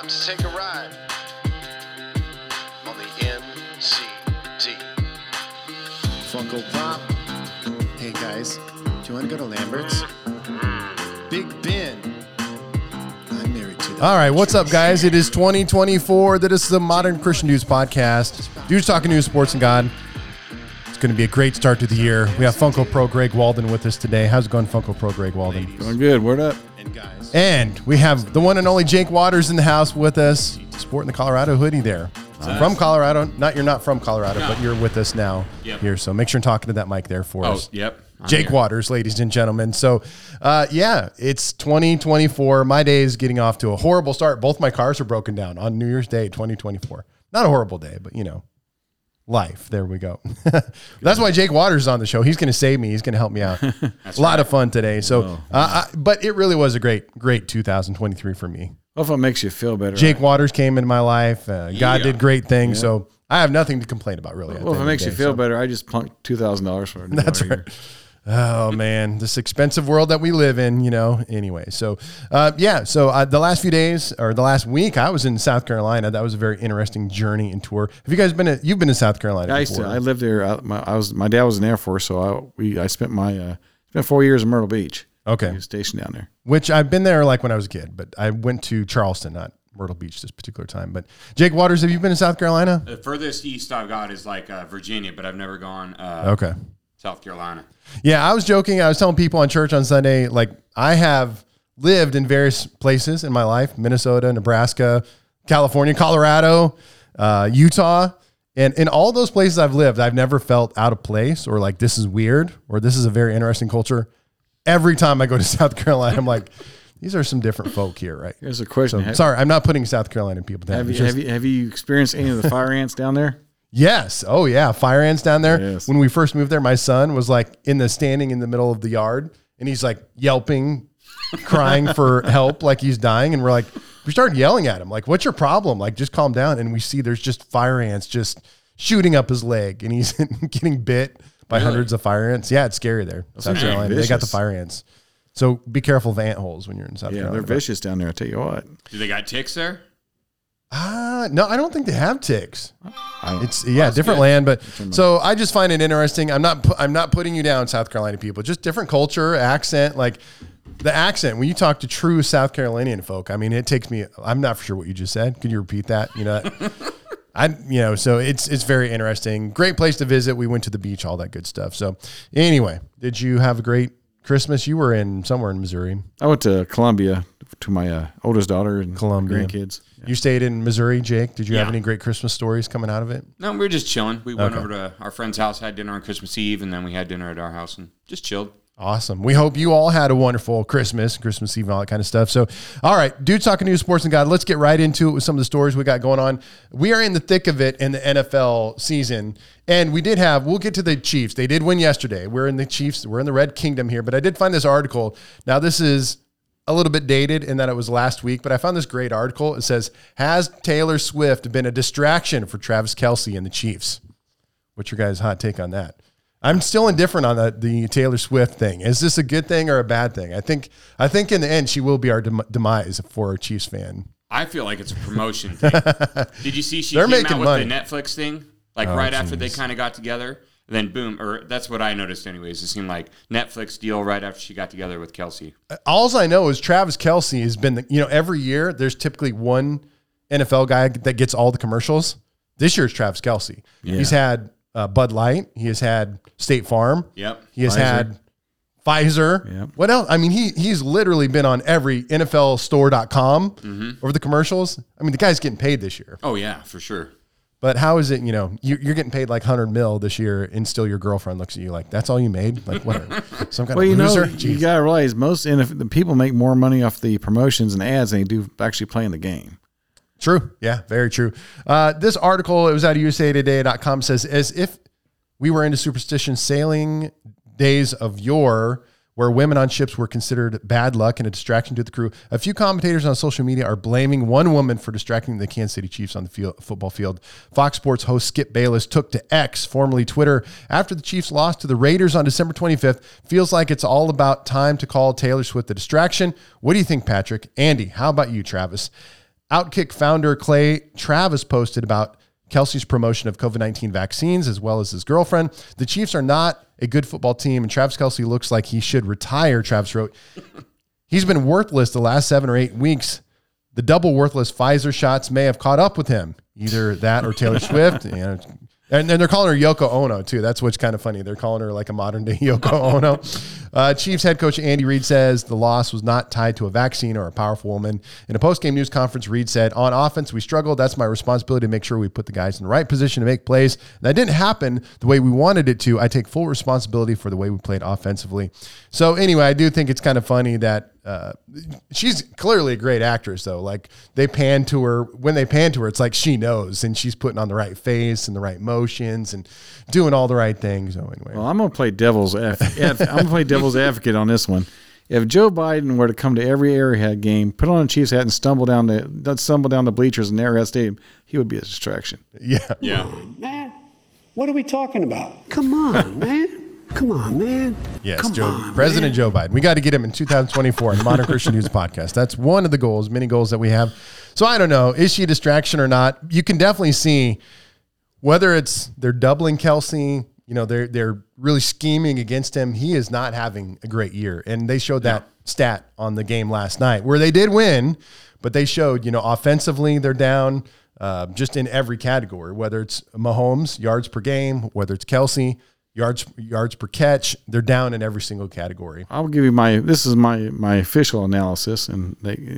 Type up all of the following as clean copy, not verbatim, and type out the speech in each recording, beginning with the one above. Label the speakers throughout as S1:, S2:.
S1: to take a ride on the MCT.
S2: Funko Pop. Hey guys, do you want to go to Lambert's? Big Ben. I'm married to.
S3: All right, what's up, guys? It is 2024. That is the Modern Christian News Podcast. Dudes talking news, sports, and God. It's going to be a great start to the year. We have Funko Pro Greg Walden with us today. How's it going, Funko Pro Greg Walden?
S4: Going good. Word up.
S2: And guys.
S3: And we have the one and only Jake Waters in the house with us, sporting the Colorado hoodie there. From Colorado. You're not from Colorado, but you're with us now here. So make sure and talking to that mic there for us.
S4: Yep.
S3: Jake Waters, ladies and gentlemen. So, it's 2024. My day is getting off to a horrible start. Both my cars are broken down on New Year's Day, 2024. Not a horrible day, but, life. There we go. That's why Jake Waters is on the show. He's going to save me. He's going to help me out. A lot of fun today. So, but it really was a great 2023 for me.
S4: Hopefully it makes you feel better.
S3: Jake Waters came into my life. God did great things. Yeah. So I have nothing to complain about, really.
S4: Well, if it makes you feel better, I just plunked $2,000 for it.
S3: That's right. Oh, man, this expensive world that we live in, anyway. So, the last few days or the last week, I was in South Carolina. That was a very interesting journey and tour. Have you guys you've been to South Carolina before?
S4: I lived there. My dad was in the Air Force, so I spent 4 years in Myrtle Beach.
S3: Okay.
S4: He was stationed down there.
S3: Which I've been there like when I was a kid, but I went to Charleston, not Myrtle Beach this particular time. But Jake Waters, have you been to South Carolina?
S5: The furthest east I've got is like Virginia, but I've never gone South Carolina.
S3: Yeah, I was joking. I was telling people on church on Sunday, like I have lived in various places in my life, Minnesota, Nebraska, California, Colorado, Utah. And in all those places I've lived, I've never felt out of place or like this is weird or this is a very interesting culture. Every time I go to South Carolina, I'm like, these are some different folk here, right?
S4: Here's a question.
S3: So, sorry, I'm not putting South Carolina people down.
S4: Have you experienced any of the fire ants down there?
S3: Yes. Oh, yeah. Fire ants down there.
S4: Yes.
S3: When we first moved there, my son was like standing in the middle of the yard and he's like yelping, crying for help, like he's dying. And we started yelling at him, like, what's your problem? Like, just calm down. And we see there's just fire ants just shooting up his leg and he's getting bit by hundreds of fire ants. Yeah, it's scary there. South Carolina. They got the fire ants. So be careful of ant holes when you're in South Carolina.
S4: Yeah, they're vicious down there, I tell you what.
S5: Do they got ticks there?
S3: No, I don't think they have ticks. It's different land, but so I just find it interesting. I'm not putting you down, South Carolina people. Just different culture, accent, like the accent. When you talk to true South Carolinian folk, I mean, it takes me. I'm not for sure what you just said. Could you repeat that? So it's very interesting. Great place to visit. We went to the beach, all that good stuff. So anyway, did you have a great Christmas? You were somewhere in Missouri.
S4: I went to Columbia to my oldest daughter and
S3: Columbia
S4: grandkids. Yeah.
S3: You stayed in Missouri, Jake. Did you have any great Christmas stories coming out of it?
S5: No, we were just chilling. We went over to our friend's house, had dinner on Christmas Eve, and then we had dinner at our house and just chilled.
S3: Awesome. We hope you all had a wonderful Christmas Eve, and all that kind of stuff. So, all right, Dudes Talking News, Sports, and God. Let's get right into it with some of the stories we got going on. We are in the thick of it in the NFL season, and we'll get to the Chiefs. They did win yesterday. We're in the Chiefs. We're in the Red Kingdom here, but I did find this article. Now, this is a little bit dated in that it was last week, but I found this great article. It says, has Taylor Swift been a distraction for Travis Kelce and the Chiefs? What's your guys' hot take on that? I'm still indifferent on the Taylor Swift thing. Is this a good thing or a bad thing? I think in the end, she will be our demise for a Chiefs fan.
S5: I feel like it's a promotion thing. Did you see
S3: They're
S5: came out
S3: making
S5: with
S3: money.
S5: the Netflix thing? After they kind of got together? And then boom, or that's what I noticed anyways. It seemed like Netflix deal right after she got together with Kelce.
S3: All I know is Travis Kelce has been, every year there's typically one NFL guy that gets all the commercials. This year it's Travis Kelce. Yeah. He's had Bud Light. He has had State Farm.
S5: Yep.
S3: He has had Pfizer.
S4: Yep.
S3: What else? I mean, he's literally been on every NFLstore.com over the commercials. I mean, the guy's getting paid this year.
S5: Oh yeah, for sure.
S3: But how is it, you're getting paid like $100 million this year and still your girlfriend looks at you like, that's all you made? Like, what? Some kind of loser?
S4: You got to realize the people make more money off the promotions and ads than they do actually playing the game.
S3: True. Yeah, very true. This article, it was at usatoday.com, says, as if we were into superstition, sailing days of yore, where women on ships were considered bad luck and a distraction to the crew. A few commentators on social media are blaming one woman for distracting the Kansas City Chiefs on the football field. Fox Sports host Skip Bayless took to X, formerly Twitter, after the Chiefs lost to the Raiders on December 25th. Feels like it's all about time to call Taylor Swift a distraction. What do you think, Patrick? Andy, how about you, Travis? Outkick founder Clay Travis posted about Kelsey's promotion of COVID-19 vaccines as well as his girlfriend. The Chiefs are not a good football team, and Travis Kelce looks like he should retire, Travis wrote. He's been worthless the last 7 or 8 weeks. The double worthless Pfizer shots may have caught up with him. Either that or Taylor Swift. And then they're calling her Yoko Ono, too. That's what's kind of funny. They're calling her like a modern-day Yoko Ono. Chiefs head coach Andy Reid says the loss was not tied to a vaccine or a powerful woman. In a post-game news conference, Reid said, on offense, we struggled. That's my responsibility to make sure we put the guys in the right position to make plays. That didn't happen the way we wanted it to. I take full responsibility for the way we played offensively. So anyway, I do think it's kind of funny that she's clearly a great actress, though. Like, they pan to her. When they pan to her, it's like she knows, and she's putting on the right face and the right motions and doing all the right things. So anyway,
S4: well, I'm going to play devil's advocate on this one. If Joe Biden were to come to every Arrowhead game, put on a Chiefs hat, and stumble down the bleachers in Arrowhead Stadium, he would be a distraction.
S5: Yeah.
S6: Man, what are we talking about? Come on, man. Come on, man.
S3: Yes, President Joe Biden. We got to get him in 2024 on the Modern Christian News Podcast. That's one of the goals, many goals that we have. So I don't know, is she a distraction or not? You can definitely see whether it's they're doubling Kelsey, they're really scheming against him. He is not having a great year. And they showed that stat on the game last night where they did win, but they showed, offensively they're down just in every category, whether it's Mahomes, yards per game, whether it's Kelsey, yards per catch. They're down in every single category.
S4: I'll give you this is my official analysis, and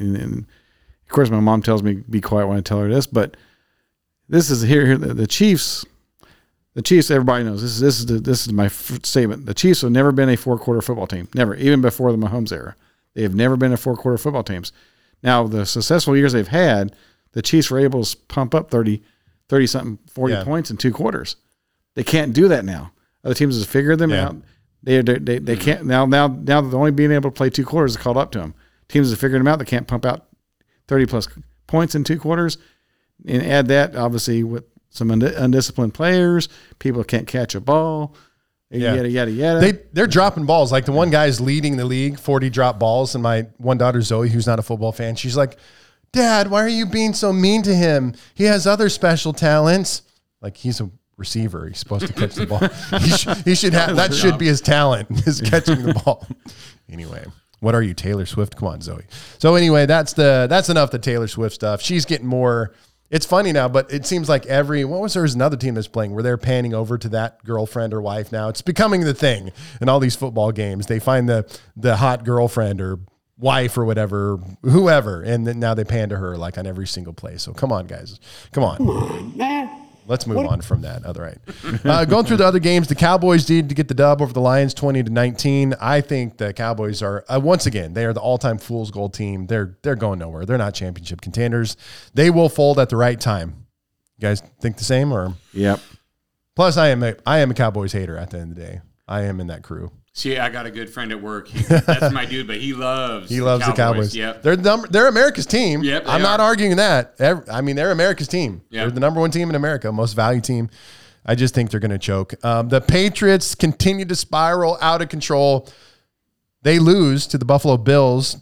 S4: of course my mom tells me be quiet when I tell her this, but this is here the Chiefs. The Chiefs, everybody knows this is my statement. The Chiefs have never been a 4-quarter football team, never, even before the Mahomes era. They have never been a 4-quarter football teams. Now, the successful years they've had, the Chiefs were able to pump up 30-something, 40 points in 2 quarters. They can't do that now. Other teams have figured them out. They can't now they're only being able to play 2 quarters is called up to them. Teams have figured them out. They can't pump out 30-plus points in 2 quarters. And add that, obviously, with some undisciplined players, people can't catch a ball, yada, yada, yada.
S3: They're dropping balls. Like the one guy's leading the league, 40 drop balls. And my one daughter, Zoe, who's not a football fan, she's like, Dad, why are you being so mean to him? He has other special talents. Like, he's a receiver. He's supposed to catch the ball. He should have, that should be his talent, is catching the ball. Anyway, what are you, Taylor Swift? Come on, Zoe. So anyway, that's enough the Taylor Swift stuff. She's getting more. It's funny now, but it seems like there's another team that's playing where they're panning over to that girlfriend or wife now. It's becoming the thing in all these football games. They find the hot girlfriend or wife or whatever, whoever, and then now they pan to her like on every single play. So come on, guys. Come on,
S6: man.
S3: Let's move on from that. All right. Going through the other games, the Cowboys need to get the dub over the Lions 20-19. I think the Cowboys are, once again, they are the all-time fool's gold team. They're going nowhere. They're not championship contenders. They will fold at the right time. You guys think the same? Or
S4: Yep.
S3: Plus, I am a Cowboys hater at the end of the day. I am in that crew.
S5: See, I got a good friend at work. That's my dude, but he loves
S3: the Cowboys.
S5: Yep.
S3: They're America's team.
S5: Yep,
S3: I'm not arguing that. They're America's team.
S5: Yep.
S3: They're the number one team in America, most valued team. I just think they're going to choke. The Patriots continue to spiral out of control. They lose to the Buffalo Bills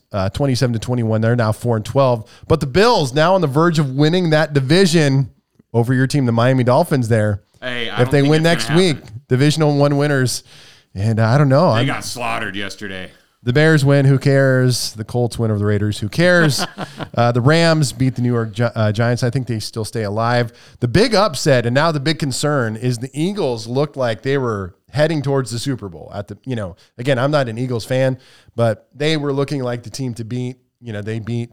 S3: 27-21. They're now 4-12. But the Bills now on the verge of winning that division over your team, the Miami Dolphins there.
S5: Hey,
S3: if they win next week, divisional 1 winners. And I don't know.
S5: They got slaughtered yesterday.
S3: The Bears win. Who cares? The Colts win over the Raiders. Who cares? The Rams beat the New York Giants. I think they still stay alive. The big upset, and now the big concern, is the Eagles looked like they were heading towards the Super Bowl. Again, I'm not an Eagles fan, but they were looking like the team to beat. They beat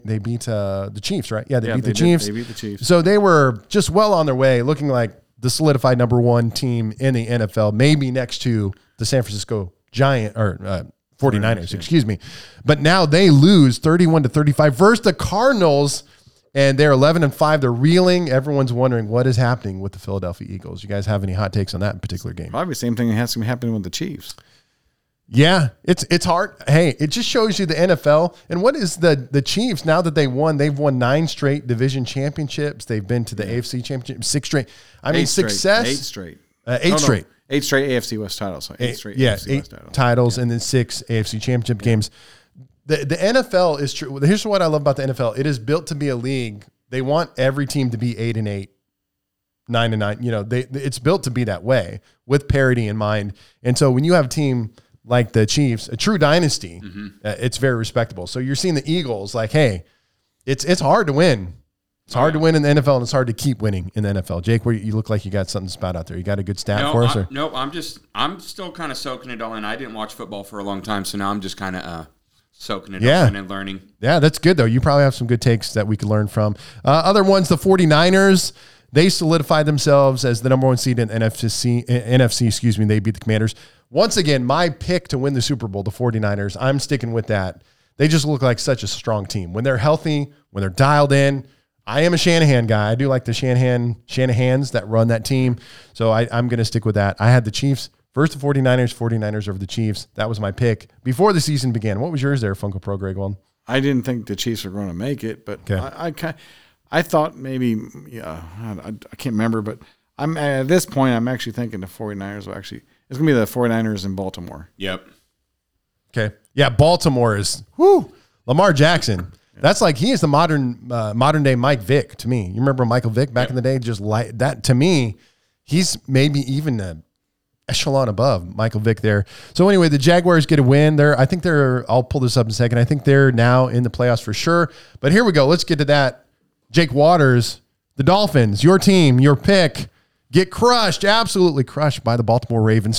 S3: the Chiefs, right? Yeah, they beat the Chiefs.
S4: They beat the Chiefs.
S3: So they were just well on their way, looking like the solidified number 1 team in the NFL, maybe next to the San Francisco 49ers, excuse me. But now they lose 31-35 versus the Cardinals, and they're 11-5. They're reeling. Everyone's wondering what is happening with the Philadelphia Eagles. You guys have any hot takes on that particular game?
S4: Probably the same thing has to be happening with the Chiefs.
S3: Yeah, it's hard. Hey, it just shows you the NFL. And what is the Chiefs, now that they've won 9 straight division championships. They've been to the AFC championship 6 straight. Success.
S4: 8 straight.
S3: 8 straight.
S4: 8 straight AFC West titles. So 8 straight AFC West titles.
S3: Titles and then 6 AFC championship games. the NFL is true. Here's what I love about the NFL. It is built to be a league. They want every team to be 8-8, 9-9. You know, it's built to be that way with parity in mind. And so when you have a team like the Chiefs, a true dynasty, it's very respectable. So you're seeing the Eagles like, hey, it's hard to win. It's hard to win in the NFL, and it's hard to keep winning in the NFL. Jake, you look like you got something to spout out there. You got a good stat for us?
S5: No, I'm still kind of soaking it all in. I didn't watch football for a long time, so now I'm just kind of soaking it all in and learning. Yeah,
S3: that's good, though. You probably have some good takes that we could learn from. Other ones, the 49ers, they solidified themselves as the number one seed in NFC, excuse me. They beat the Commanders. Once again, my pick to win the Super Bowl, the 49ers, I'm sticking with that. They just look like such a strong team. When they're healthy, when they're dialed in, I am a Shanahan guy. I do like the Shanahans that run that team. So I'm going to stick with that. I had the Chiefs versus the 49ers over the Chiefs. That was my pick before the season began. What was yours there, Funko Pro Greg Walden?
S4: I didn't think the Chiefs were going to make it, but
S3: okay.
S4: I thought maybe, I can't remember, but I'm at this point, I'm actually thinking the 49ers will actually, it's going to be the 49ers in Baltimore.
S5: Yep.
S3: Okay. Yeah, Baltimore is, Lamar Jackson. That's like he is the modern day Mike Vick to me. You remember Michael Vick back in the day? Just like that to me, he's maybe even an echelon above Michael Vick there. So anyway, the Jaguars get a win. I'll pull this up in a second. I think they're now in the playoffs for sure. But here we go. Let's get to that. Jake Waters, the Dolphins, your team, your pick, get crushed, absolutely crushed by the Baltimore Ravens,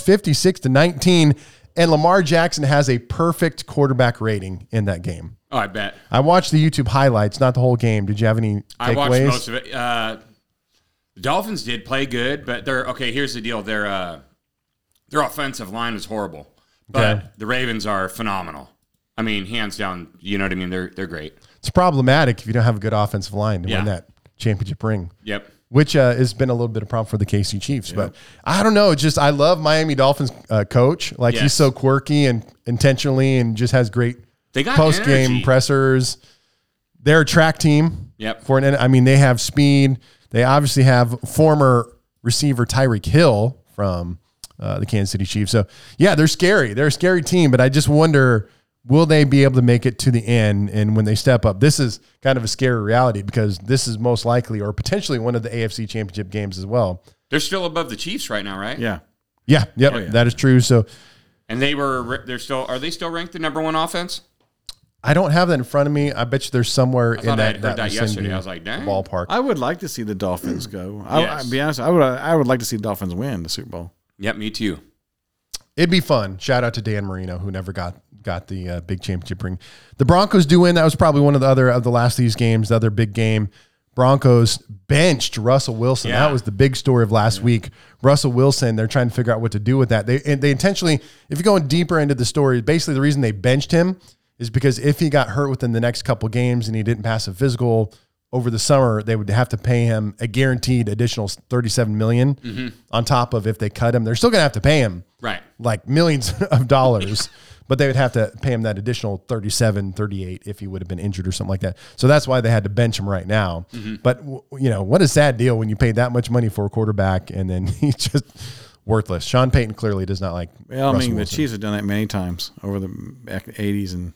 S3: 56-19. And Lamar Jackson has a perfect quarterback rating in that game.
S5: Oh, I bet.
S3: I watched the YouTube highlights, not the whole game. Did you have any takeaways?
S5: I watched most of it. The Dolphins did play good, but here's the deal. Their offensive line is horrible, but the Ravens are phenomenal. I mean, hands down, you know what I mean? They're great.
S3: It's problematic if you don't have a good offensive line to win that championship ring.
S5: Yep.
S3: Which has been a little bit of a problem for the KC Chiefs. Yep. But I don't know. I love Miami Dolphins coach. Like he's so quirky and intentionally and just has great post-game pressers. They're a track team.
S5: Yep.
S3: They have speed. They obviously have former receiver Tyreek Hill from the Kansas City Chiefs. So, yeah, they're scary. They're a scary team, but I just wonder, will they be able to make it to the end? And when they step up, this is kind of a scary reality because this is most likely or potentially one of the AFC Championship games as well.
S5: They're still above the Chiefs right now, right?
S4: Yeah.
S3: Yeah. Yep. Oh, yeah. That is true. So,
S5: and are they still ranked the number one offense?
S3: I don't have that in front of me. I bet you there's somewhere in that
S5: yesterday. I was like, dang.
S3: Ballpark.
S4: I would like to see the Dolphins go. I'll be honest. I would like to see the Dolphins win the Super Bowl.
S5: Yep, me too.
S3: It'd be fun. Shout out to Dan Marino, who never got the big championship ring. The Broncos do win. That was probably one of the last of these games, the other big game. Broncos benched Russell Wilson. Yeah. That was the big story of last week. Russell Wilson, they're trying to figure out what to do with that. They intentionally, if you're going deeper into the story, basically the reason they benched him is because if he got hurt within the next couple games and he didn't pass a physical over the summer, they would have to pay him a guaranteed additional $37 million on top of if they cut him. They're still going to have to pay him like millions of dollars, but they would have to pay him that additional 37, 38 if he would have been injured or something like that. So that's why they had to bench him right now. But, what a sad deal when you pay that much money for a quarterback and then he's just worthless. Sean Payton clearly does not like Russell Wilson.
S4: The Chiefs have done that many times over the 80s and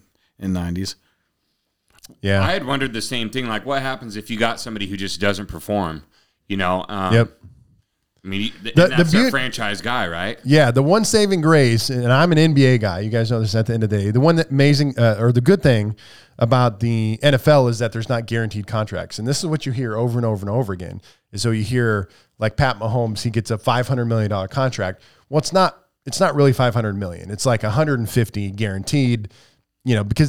S4: 90s.
S3: Yeah,
S5: I had wondered the same thing. Like, what happens if you got somebody who just doesn't perform?
S3: Yep.
S5: I mean, that's a franchise guy, right?
S3: Yeah. The one saving grace, and I'm an NBA guy. You guys know this at the end of the day. The one that or the good thing about the NFL is that there's not guaranteed contracts, and this is what you hear over and over and over again. And so you hear like Pat Mahomes, he gets a $500 million contract. Well, it's not really $500 million. It's like 150 guaranteed. Because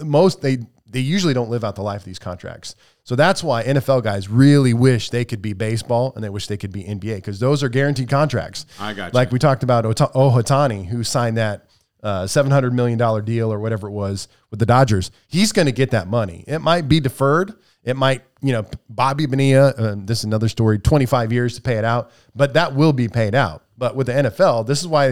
S3: they usually don't live out the life of these contracts. So that's why NFL guys really wish they could be baseball and they wish they could be NBA because those are guaranteed contracts.
S5: I got you.
S3: Like we talked about Ohtani, who signed that $700 million deal or whatever it was with the Dodgers. He's going to get that money. It might be deferred. It might, Bobby Bonilla, this is another story, 25 years to pay it out, but that will be paid out. But with the NFL, this is why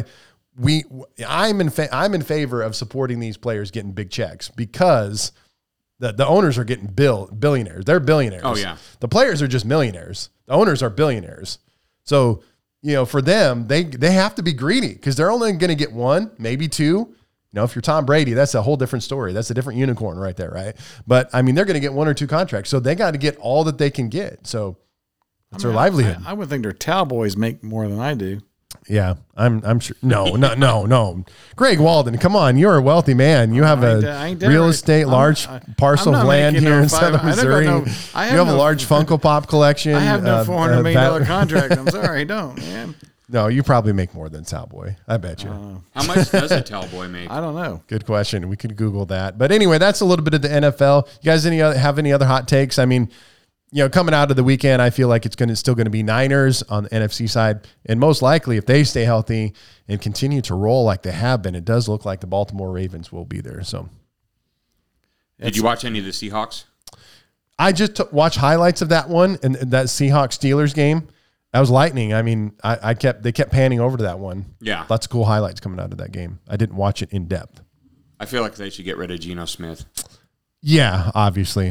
S3: I'm in favor of supporting these players getting big checks because the owners are getting billionaires. They're billionaires.
S5: Oh yeah.
S3: The players are just millionaires. The owners are billionaires. So, for them, they have to be greedy because they're only going to get one, maybe two. You know, if you're Tom Brady, that's a whole different story. That's a different unicorn right there, right? But I mean, they're going to get 1 or 2 contracts, so they got to get all that they can get. So that's their livelihood.
S4: I would think their towel boys make more than I do.
S3: Yeah, I'm sure. No. Greg Walden, come on, you're a wealthy man. You have
S4: I ain't
S3: real estate, large parcel
S4: I'm
S3: of
S4: not
S3: land
S4: making
S3: here
S4: no
S3: in Southern
S4: five- I don't
S3: Missouri.
S4: know.
S3: You have a large Funko Pop collection.
S4: I have no $400 million contract. I'm sorry, I don't, man.
S3: No, you probably make more than Cowboy. I bet you.
S5: How much does a Towboy make?
S4: I don't know.
S3: Good question. We could Google that. But anyway, that's a little bit of the NFL. You guys have any other hot takes? I mean, you know, coming out of the weekend, I feel like it's still going to be Niners on the NFC side. And most likely, if they stay healthy and continue to roll like they have been, it does look like the Baltimore Ravens will be there. So,
S5: Did you watch any of the Seahawks?
S3: I just watched highlights of that one and that Seahawks-Steelers game. That was lightning. I mean, they kept panning over to that one.
S5: Yeah.
S3: Lots of cool highlights coming out of that game. I didn't watch it in depth.
S5: I feel like they should get rid of Geno Smith.
S3: Yeah, obviously,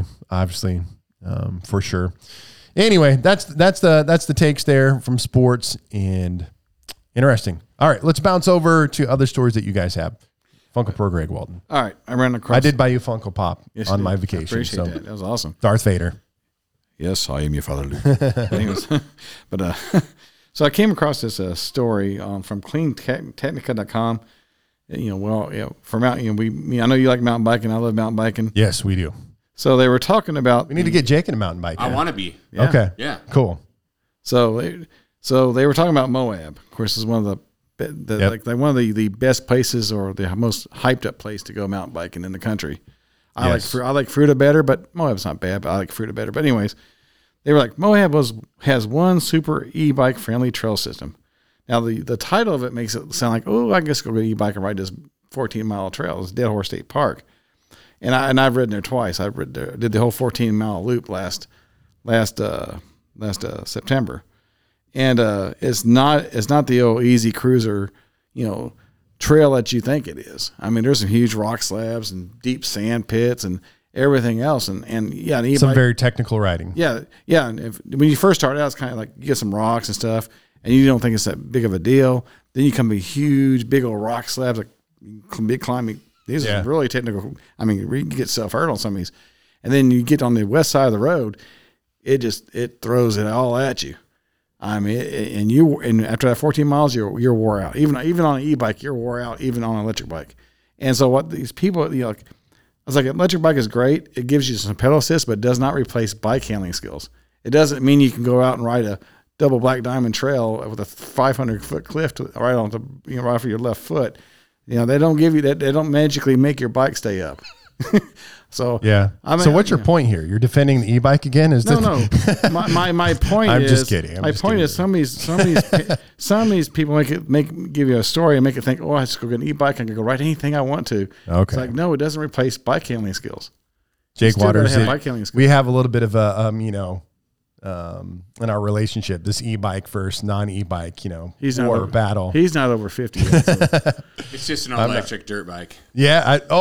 S3: for sure. Anyway, that's the takes there from sports, and interesting. All right, let's bounce over to other stories that you guys have. Funko Pro Greg Walden.
S4: All right, I ran across.
S3: I did buy you Funko Pop
S4: Yes,
S3: on
S4: you
S3: my
S4: did.
S3: vacation.
S4: I appreciate that. That was awesome.
S3: Darth Vader.
S4: Yes, I am your father, Luke. Anyways, but so I came across this story from CleanTechnica.com. You know, for mountain, I know you like mountain biking. I love mountain biking.
S3: Yes, we do.
S4: So they were talking about.
S3: We need to get Jake in a mountain bike.
S5: I want to be.
S4: Yeah.
S3: Okay.
S5: Yeah.
S3: Cool.
S4: So they were talking about Moab. Of course, is one of
S3: Yep.
S4: one of the best places or the most hyped up place to go mountain biking in the country. I like Fruita better, but Moab's not bad. But I like Fruita better. But anyways, they were like Moab has one super e-bike friendly trail system. Now the title of it makes it sound like, oh, I guess go get e-bike and ride this 14-mile trail. It's Dead Horse State Park, and I've ridden there twice. I did the whole 14-mile loop last September. And it's not the old easy cruiser, trail that you think it is. I mean, there's some huge rock slabs and deep sand pits and everything else. And yeah, an e-bike,
S3: Some very technical riding.
S4: yeah. And when you first start out, it's kind of like you get some rocks and stuff, and you don't think it's that big of a deal. Then you come to huge, big old rock slabs, like big climbing. These are really technical. I mean, you can get self-hurt on some of these. And then you get on the west side of the road, it throws it all at you. I mean, and after that 14 miles, you're wore out. Even on an e-bike, you're wore out. Even on an electric bike. And so what these people, I was like, an electric bike is great. It gives you some pedal assist, but it does not replace bike handling skills. It doesn't mean you can go out and ride a double black diamond trail with a 500-foot cliff right on the right for your left foot. They don't give you that. They don't magically make your bike stay up. So
S3: yeah. So what's your point here? You're defending the e-bike again?
S4: No. My point
S3: I'm
S4: is.
S3: just kidding.
S4: My point is some of these people give you a story and make it think, oh, I just go get an e-bike. I can go ride anything I want to.
S3: Okay.
S4: It's like, no, it doesn't replace bike handling skills.
S3: Jake Waters,
S4: bike handling skills.
S3: we have a little bit of a in our relationship, this e-bike versus non-e-bike, battle.
S4: He's not over 50 yet, so.
S5: It's just an electric dirt bike.
S3: Yeah.
S4: He's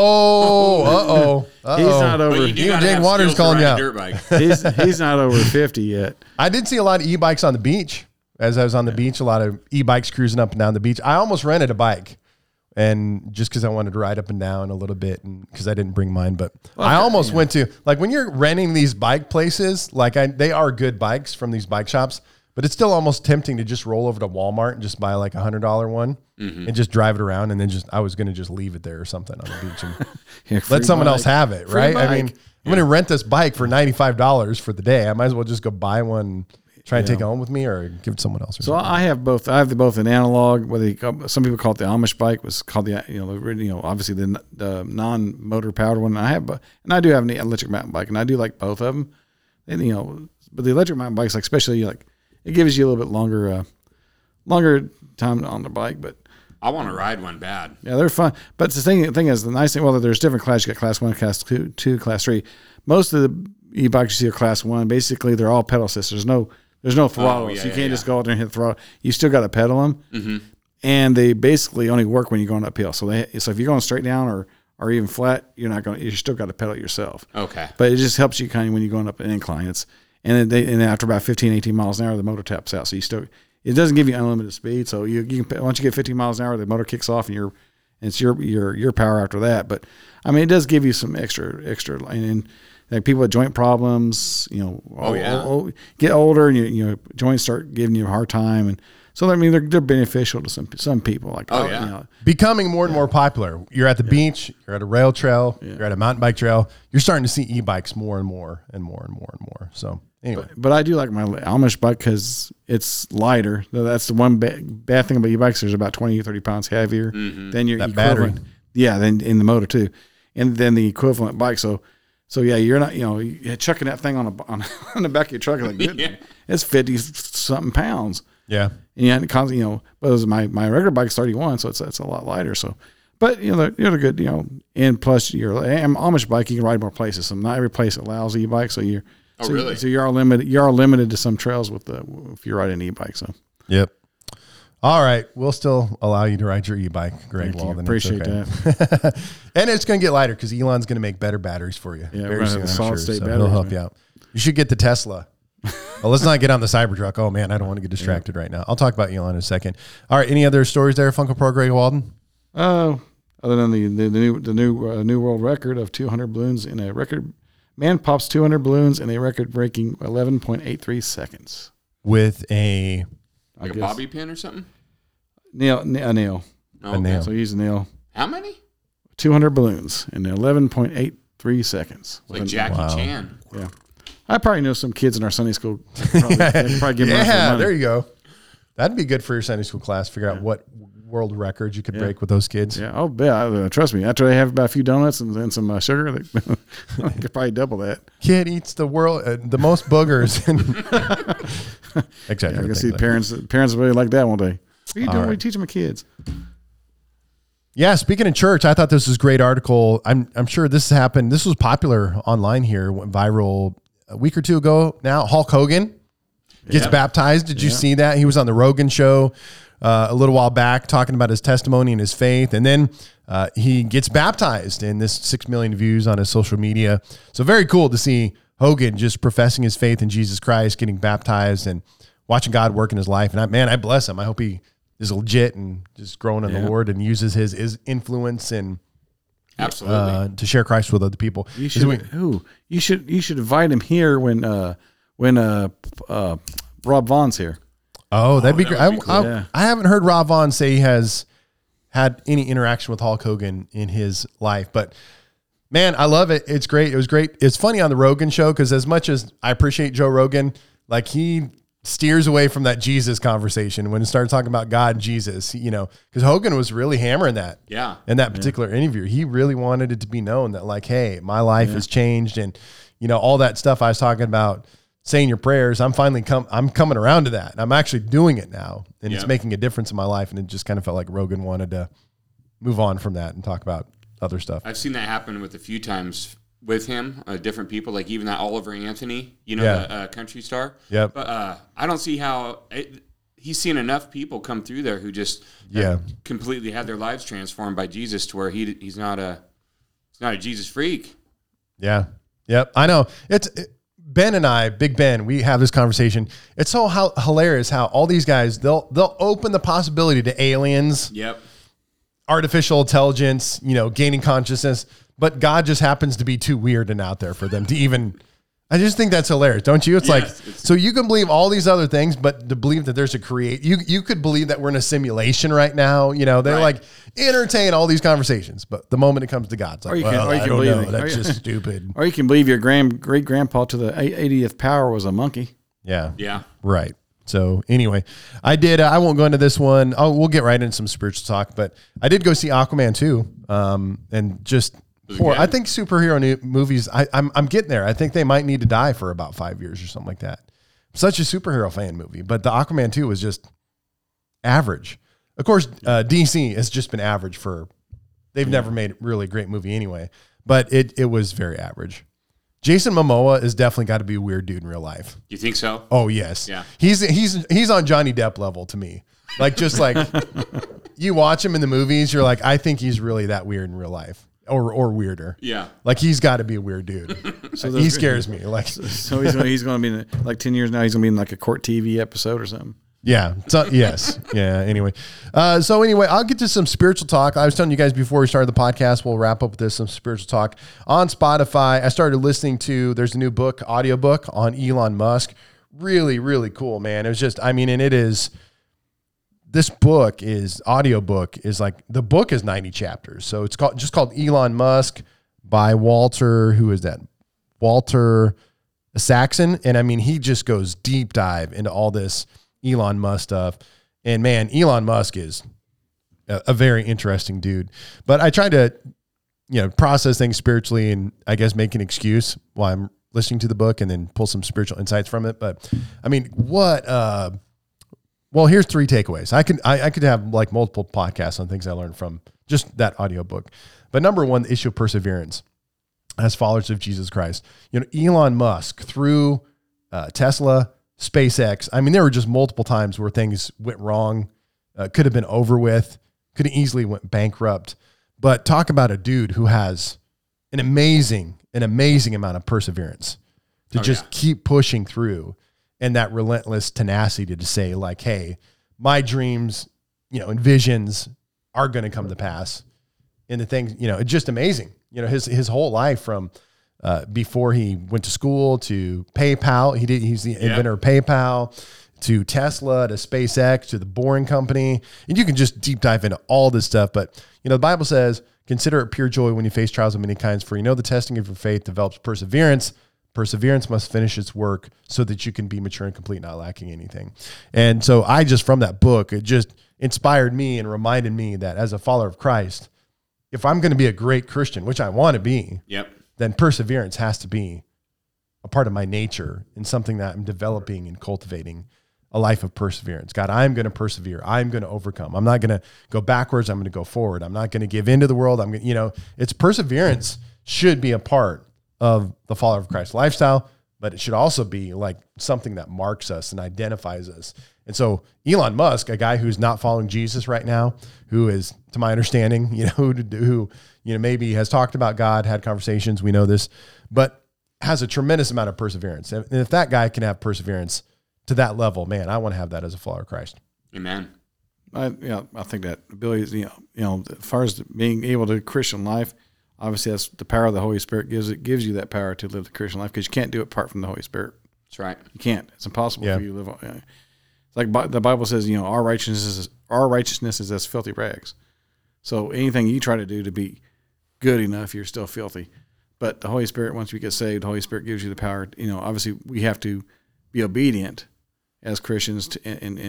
S4: not over.
S5: But you do
S3: Even
S5: gotta
S3: Jake
S5: have
S3: Waters
S5: skills to
S3: calling
S5: ride
S3: you
S5: a
S3: out.
S5: dirt bike.
S4: He's not over 50 yet.
S3: I did see a lot of e-bikes on the beach. As I was on the beach, a lot of e-bikes cruising up and down the beach. I almost rented a bike, and just because I wanted to ride up and down a little bit, and because I didn't bring mine, but I almost went to, like, when you're renting these bike places, they are good bikes from these bike shops, but it's still almost tempting to just roll over to Walmart and just buy like $100 one and just drive it around, and then I was going to just leave it there or something on the beach and let someone else have it, right? I mean, I'm going to rent this bike for $95 for the day. I might as well just go buy one. Try and take it home with me, or give it to someone else.
S4: So I have both. I have both an analog. Some people call it the Amish bike. Was called obviously the non-motor powered one. And I do have an electric mountain bike, and I do like both of them. And but the electric mountain bikes, like especially it gives you a little bit longer time on the bike. But
S5: I want to ride one bad.
S4: yeah, they're fun. But the thing is, the nice thing. Well, there's different classes. You got class 1, class 2, class 3. Most of the e-bikes you see are class 1. Basically, they're all pedal assist. There's no throttle, so you can't just go out there and hit the throttle. You still got to pedal them, and they basically only work when you're going uphill. So if you're going straight down or even flat, you still got to pedal it yourself.
S5: Okay,
S4: but it just helps you kind of when you're going up an incline. And then after about 15, 18 miles an hour, the motor taps out. So it doesn't give you unlimited speed. So you can once you get 15 miles an hour, the motor kicks off, and it's your power after that. But I mean, it does give you some extra, and like people with joint problems, get older and you joints start giving you a hard time, and so I mean they're beneficial to some people. Like
S3: becoming more and more popular. You're at the beach, you're at a rail trail, you're at a mountain bike trail. You're starting to see e-bikes more and more and more and more and more. So anyway,
S4: but I do like my Amish bike because it's lighter. That's the one bad thing about e-bikes. There's about 20 or 30 pounds heavier than your
S3: battery.
S4: Yeah, then in the motor too, and then the equivalent bike. So yeah, you're not you're chucking that thing on the back of your truck like it's 50 something pounds.
S3: Yeah,
S4: and but it was my regular bike's 31, so it's a lot lighter. So, but they're good. And plus your Amish bike, you can ride more places. So not every place allows e-bike. So you're
S5: really?
S4: So you are limited. You are limited to some trails if you ride an e-bike. So
S3: yep. All right, we'll still allow you to ride your e-bike, Greg Walden.
S4: Appreciate that.
S3: And it's going to get lighter because Elon's going to make better batteries for you.
S4: Yeah,
S3: very soon,
S4: solid state batteries.
S3: He'll help you out. You should get the Tesla. Well, let's not get on the Cybertruck. Oh man, I don't want to get distracted right now. I'll talk about Elon in a second. All right, any other stories there, Funko Pro Greg Walden?
S4: Other than the new world record of 200 balloons in a record, man pops 200 balloons in a record-breaking 11.83 seconds
S3: with a
S5: bobby pin or something.
S4: A nail.
S5: Oh,
S3: a nail.
S4: So use a nail.
S5: How many?
S4: 200 balloons in 11.83 seconds.
S5: Like Jackie Chan.
S4: Yeah. I probably know some kids in our Sunday school. Probably give them money.
S3: There you go. That'd be good for your Sunday school class. Figure out what world records you could break with those kids.
S4: Yeah. Oh, yeah. Trust me. After they have about a few donuts and some sugar, they could probably double that.
S3: Kid eats the most boogers. Exactly.
S4: I can see parents really like that one day. What are you doing? What are you teaching my kids?
S3: Yeah, speaking of church, I thought this was a great article. I'm sure this happened. This was popular online here, went viral a week or two ago now. Hulk Hogan gets baptized. Did you see that? He was on the Rogan show a little while back talking about his testimony and his faith. And then he gets baptized, and this 6 million views on his social media. So very cool to see Hogan just professing his faith in Jesus Christ, getting baptized and watching God work in his life. And I bless him. I hope he is legit and just growing in the Lord and uses his influence and
S5: absolutely
S3: to share Christ with other people.
S4: You should invite him here when Rob Vaughn's here.
S3: Oh, that'd be great.
S4: Cool.
S3: I haven't heard Rob Vaughn say he has had any interaction with Hulk Hogan in his life, but man, I love it. It's great. It was great. It's funny on the Rogan show because as much as I appreciate Joe Rogan, like he steers away from that Jesus conversation when it started talking about God and Jesus, because Hogan was really hammering that.
S5: Yeah.
S3: In that particular interview, he really wanted it to be known that like, hey, my life has changed. And, all that stuff I was talking about, saying your prayers, I'm coming around to that. And I'm actually doing it now. And it's making a difference in my life. And it just kind of felt like Rogan wanted to move on from that and talk about other stuff.
S5: I've seen that happen with a few times with him, different people, like even that Oliver Anthony, the country star.
S3: Yep.
S5: But I don't see how he's seen enough people come through there who just completely had their lives transformed by Jesus to where he's not a Jesus freak.
S3: Yeah. Yep. I know. Ben and I, Big Ben, we have this conversation. It's so hilarious how all these guys, they'll open the possibility to aliens.
S5: Yep.
S3: Artificial intelligence, gaining consciousness. But God just happens to be too weird and out there for them to even. I just think that's hilarious, don't you? It's so you can believe all these other things, but to believe that there's a you could believe that we're in a simulation right now. They're like entertain all these conversations, but the moment it comes to God, it's like, I don't know. That's just stupid.
S4: Or you can believe your great grandpa to the 80th power was a monkey.
S3: Yeah.
S5: Yeah.
S3: Right. So anyway, I did. I won't go into this one. We'll get right into some spiritual talk, but I did go see Aquaman 2, and just. I think superhero movies, I'm getting there. I think they might need to die for about 5 years or something like that. I'm such a superhero fan movie, but the Aquaman 2 was just average. Of course, DC has just been average they've never made a really great movie anyway, but it was very average. Jason Momoa is definitely got to be a weird dude in real life.
S5: You think so?
S3: Oh yes.
S5: Yeah.
S3: He's on Johnny Depp level to me. Like just like you watch him in the movies, you're like, I think he's really that weird in real life. Or weirder.
S5: Yeah.
S3: Like he's got to be a weird dude. So he scares me. Like
S4: so he's going to be in, like 10 years now. He's going to be in like a court TV episode or something.
S3: Yeah. So yes. Yeah. Anyway. So anyway, I'll get to some spiritual talk. I was telling you guys before we started the podcast, we'll wrap up with this, some spiritual talk on Spotify. I started listening to, there's a new audiobook on Elon Musk. Really, really cool, man. It was just, and it is, this audiobook is like, the book is 90 chapters. So it's called Elon Musk by Walter, who is that? Walter Saxon. And he just goes deep dive into all this Elon Musk stuff. And man, Elon Musk is a very interesting dude. But I try to, process things spiritually and I guess make an excuse while I'm listening to the book and then pull some spiritual insights from it. But here's 3 takeaways. I could have like multiple podcasts on things I learned from just that audiobook. But number 1, the issue of perseverance as followers of Jesus Christ. Elon Musk through Tesla, SpaceX. There were just multiple times where things went wrong, could have been over with, could have easily went bankrupt. But talk about a dude who has an amazing amount of perseverance to keep pushing through, and that relentless tenacity to say like, hey, my dreams, and visions are going to come to pass. And the things, it's just amazing. His whole life from before he went to school to PayPal, he's the inventor of PayPal, to Tesla, to SpaceX, to the Boring Company. And you can just deep dive into all this stuff. But, the Bible says, consider it pure joy when you face trials of many kinds, for the testing of your faith develops perseverance. Perseverance must finish its work so that you can be mature and complete, not lacking anything. And so from that book, it just inspired me and reminded me that as a follower of Christ, if I'm going to be a great Christian, which I want to be, then perseverance has to be a part of my nature and something that I'm developing and cultivating, a life of perseverance. God, I'm going to persevere. I'm going to overcome. I'm not going to go backwards. I'm going to go forward. I'm not going to give into the world. It's perseverance should be a part of the follower of Christ lifestyle, but it should also be like something that marks us and identifies us. And so Elon Musk, a guy who's not following Jesus right now, who is, to my understanding, who maybe has talked about God, had conversations, we know this, but has a tremendous amount of perseverance. And if that guy can have perseverance to that level, man, I want to have that as a follower of Christ.
S5: Amen.
S4: I think that ability is, as far as being able to Christian life, obviously that's the power of the Holy Spirit gives you that power to live the Christian life, because you can't do it apart from the Holy Spirit.
S5: That's right.
S4: You can't. It's impossible for you to live. It's like the Bible says, our righteousness is as filthy rags. So anything you try to do to be good enough, you're still filthy. But the Holy Spirit, once we get saved, the Holy Spirit gives you the power. Obviously we have to be obedient as Christians to,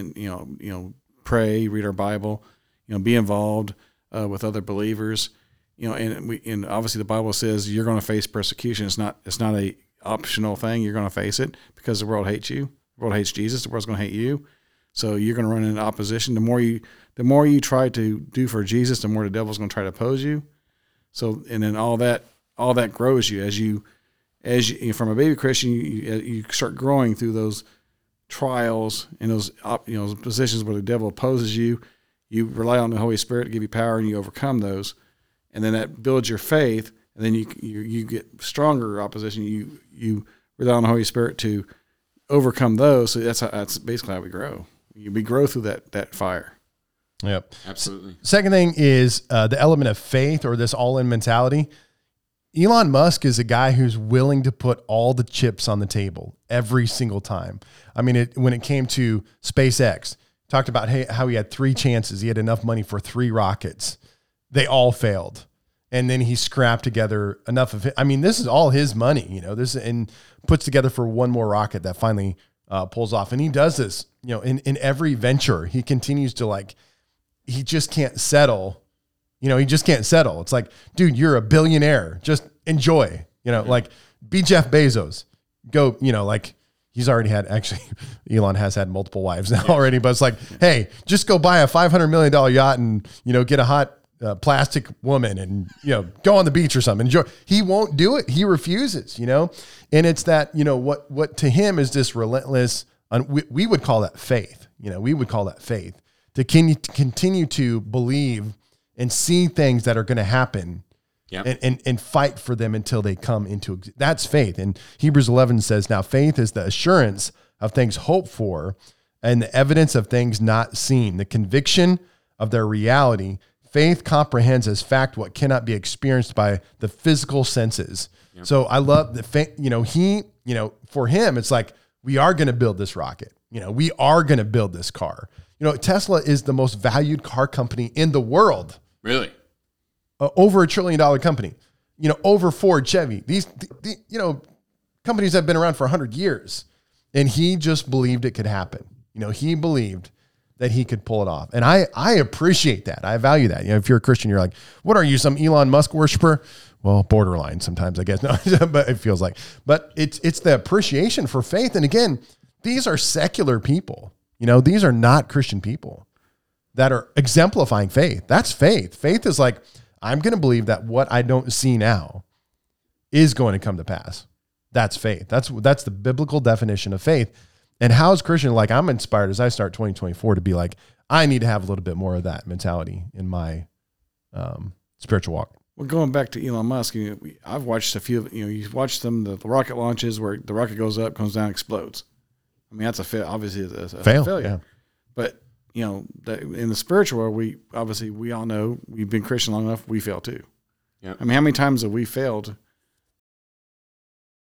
S4: and pray, read our Bible, be involved with other believers. And obviously the Bible says you're going to face persecution. It's not a optional thing. You're going to face it because the world hates you. The world hates Jesus. The world's going to hate you. So you're going to run into opposition. The more you try to do for Jesus, the more the devil's going to try to oppose you. So, and then all that grows you as you from a baby Christian, you start growing through those trials and those positions where the devil opposes you. You rely on the Holy Spirit to give you power, and you overcome those. And then that builds your faith, and then you get stronger opposition. You rely on the Holy Spirit to overcome those. So that's basically how we grow. We grow through that fire.
S3: Yep,
S5: absolutely.
S3: Second thing is the element of faith, or this all-in mentality. Elon Musk is a guy who's willing to put all the chips on the table every single time. When it came to SpaceX, talked about how he had 3 chances. He had enough money for 3 rockets. They all failed. And then he scrapped together enough of it. This is all his money, and puts together for one more rocket that finally pulls off. And he does this, in every venture. He continues to he just can't settle. He just can't settle. It's like, dude, you're a billionaire. Just enjoy, be Jeff Bezos. Go, he's already had, actually, Elon has had multiple wives now already, but it's like, hey, just go buy a $500 million yacht and, get a hot plastic woman and, go on the beach or something. Enjoy. He won't do it. He refuses, and it's that, what to him is this relentless, we would call that faith. We would call that faith to continue to believe and see things that are going to happen and fight for them until they come into existence. That's faith. And Hebrews 11 says, now faith is the assurance of things hoped for, and the evidence of things not seen, the conviction of their reality. Faith comprehends as fact what cannot be experienced by the physical senses. Yep. So I love the faith, for him, it's like, we are going to build this rocket. We are going to build this car. Tesla is the most valued car company in the world.
S5: Really?
S3: Over $1 trillion company. Over Ford, Chevy. These companies have been around for 100 years. And he just believed it could happen. He believed that he could pull it off. And I appreciate that. I value that. If you're a Christian, you're like, what are you, some Elon Musk worshiper? Well, borderline sometimes, I guess. No, but it feels like. But it's the appreciation for faith. And again, these are secular people. These are not Christian people that are exemplifying faith. That's faith. Faith is like, I'm going to believe that what I don't see now is going to come to pass. That's faith. That's the biblical definition of faith. And how is Christian, like, I'm inspired as I start 2024 to be like, I need to have a little bit more of that mentality in my spiritual walk.
S4: Well, going back to Elon Musk, I've watched a few of, you watch them, the rocket launches where the rocket goes up, comes down, explodes. I mean, that's obviously a failure.
S3: Yeah.
S4: But, in the spiritual world, we all know, we've been Christian long enough, we fail too.
S5: Yep.
S4: I mean, how many times have we failed